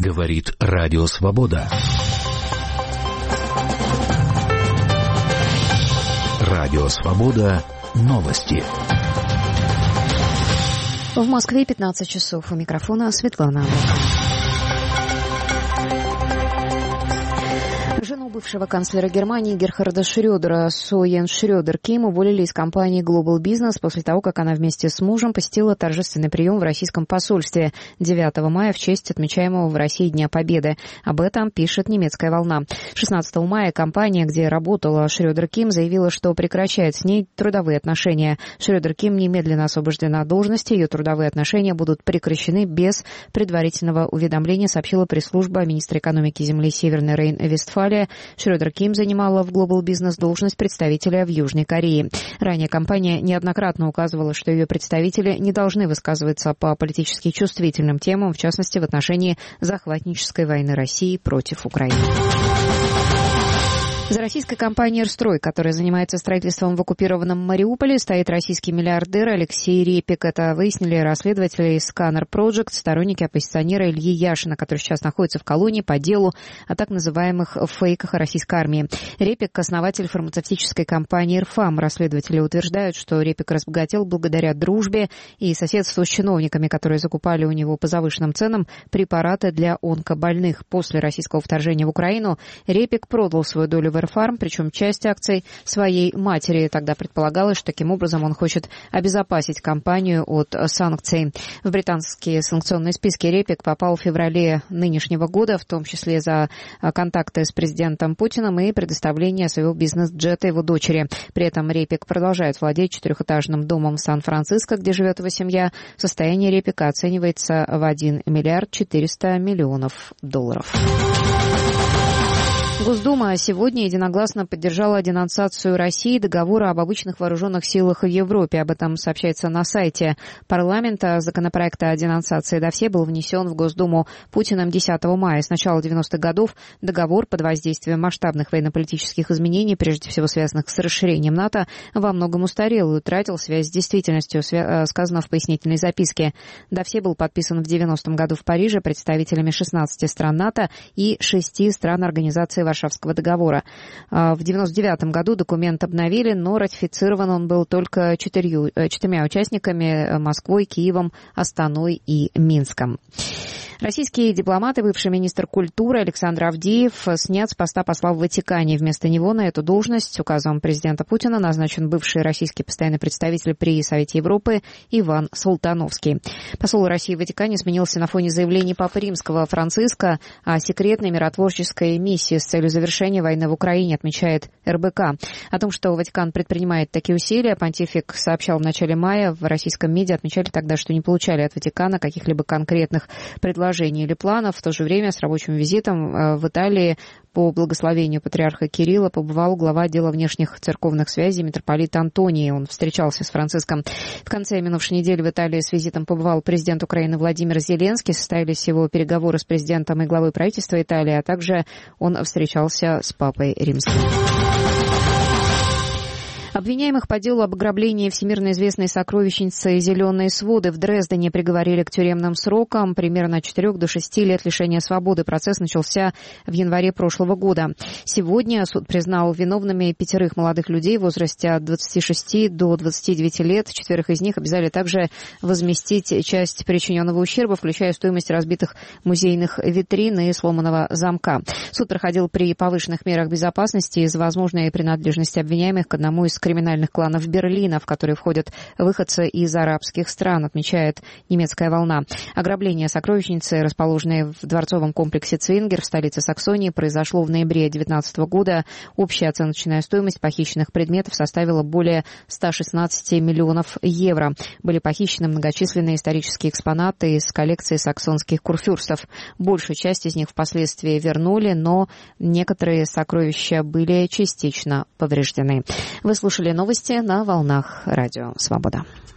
Говорит Радио Свобода. Радио Свобода. Новости. В Москве 15 часов. У микрофона Светлана. Жену бывшего канцлера Германии Герхарда Шрёдера, Со Йенс Шрёдер Ким, уволили из компании Global Business после того, как она вместе с мужем посетила торжественный прием в российском посольстве 9 мая в честь отмечаемого в России Дня Победы. Об этом пишет немецкая «Волна». 16 мая компания, где работала Шрёдер Ким, заявила, что прекращает с ней трудовые отношения. Шрёдер Ким немедленно освобождена от должности, ее трудовые отношения будут прекращены без предварительного уведомления, сообщила пресс-служба министра экономики земли Северный Рейн-Вестфалия. Шрёдер Ким занимала в Global Business должность представителя в Южной Корее. Ранее компания неоднократно указывала, что ее представители не должны высказываться по политически чувствительным темам, в частности, в отношении захватнической войны России против Украины. За российской компанией «Эрстрой», которая занимается строительством в оккупированном Мариуполе, стоит российский миллиардер Алексей Репик. Это выяснили расследователи из Scanner Project, сторонники оппозиционера Ильи Яшина, который сейчас находится в колонии по делу о так называемых фейках о российской армии. Репик – основатель фармацевтической компании «Ирфам». Расследователи утверждают, что Репик разбогател благодаря дружбе и соседству с чиновниками, которые закупали у него по завышенным ценам препараты для онкобольных. После российского вторжения в Украину Репик продал свою долю в Ирфарм, причем часть акций своей матери. Тогда предполагалось, что таким образом он хочет обезопасить компанию от санкций. В британские санкционные списки Репик попал в феврале нынешнего года, в том числе за контакты с президентом Путиным и предоставление своего бизнес-джета его дочери. При этом Репик продолжает владеть 4-этажным домом в Сан-Франциско, где живет его семья. Состояние Репика оценивается в 1 миллиард 400 миллионов долларов. Госдума сегодня единогласно поддержала денонсацию России договора об обычных вооруженных силах в Европе. Об этом сообщается на сайте парламента. Законопроект о денонсации ДОВСЕ был внесен в Госдуму Путиным 10 мая. С начала 90-х годов договор под воздействием масштабных военно-политических изменений, прежде всего связанных с расширением НАТО, во многом устарел и утратил связь с действительностью, сказано в пояснительной записке. ДОВСЕ был подписан в 90-м году в Париже представителями 16 стран НАТО и 6 стран Организации Варшавского договора. В 1999 году документ обновили, но ратифицирован он был только 4 участниками – Москвой, Киевом, Астаной и Минском. Российский дипломат и бывший министр культуры Александр Авдеев снят с поста посла в Ватикане. Вместо него на эту должность указом президента Путина назначен бывший российский постоянный представитель при Совете Европы Иван Султановский. Посол России в Ватикане сменился на фоне заявлений Папы Римского Франциска о секретной миротворческой миссии с целью завершения войны в Украине, отмечает РБК. О том, что Ватикан предпринимает такие усилия, понтифик сообщал в начале мая. В российском МИДе отмечали тогда, что не получали от Ватикана каких-либо конкретных предложений или планов. В то же время с рабочим визитом в Италии по благословению патриарха Кирилла побывал глава отдела внешних церковных связей митрополит Антоний. Он встречался с Франциском. В конце минувшей недели в Италии с визитом побывал президент Украины Владимир Зеленский. Состоялись его переговоры с президентом и главой правительства Италии, а также он встречался с Папой Римским. Обвиняемых по делу об ограблении всемирно известной сокровищницы «Зеленые своды» в Дрездене приговорили к тюремным срокам примерно от 4 до 6 лет лишения свободы. Процесс начался в январе прошлого года. Сегодня суд признал виновными 5 молодых людей в возрасте от 26 до 29 лет. 4 из них обязали также возместить часть причиненного ущерба, включая стоимость разбитых музейных витрин и сломанного замка. Суд проходил при повышенных мерах безопасности из-за возможной принадлежности обвиняемых к одному из криминальных кланов Берлина, в которые входят выходцы из арабских стран, отмечает немецкая «Волна». Ограбление сокровищницы, расположенной в дворцовом комплексе Цвингер в столице Саксонии, произошло в ноябре 2019 года. Общая оценочная стоимость похищенных предметов составила более 116 миллионов евро. Были похищены многочисленные исторические экспонаты из коллекции саксонских курфюрстов. Большую часть из них впоследствии вернули, но некоторые сокровища были частично повреждены. Вы слушали новости на волнах Радио Свобода.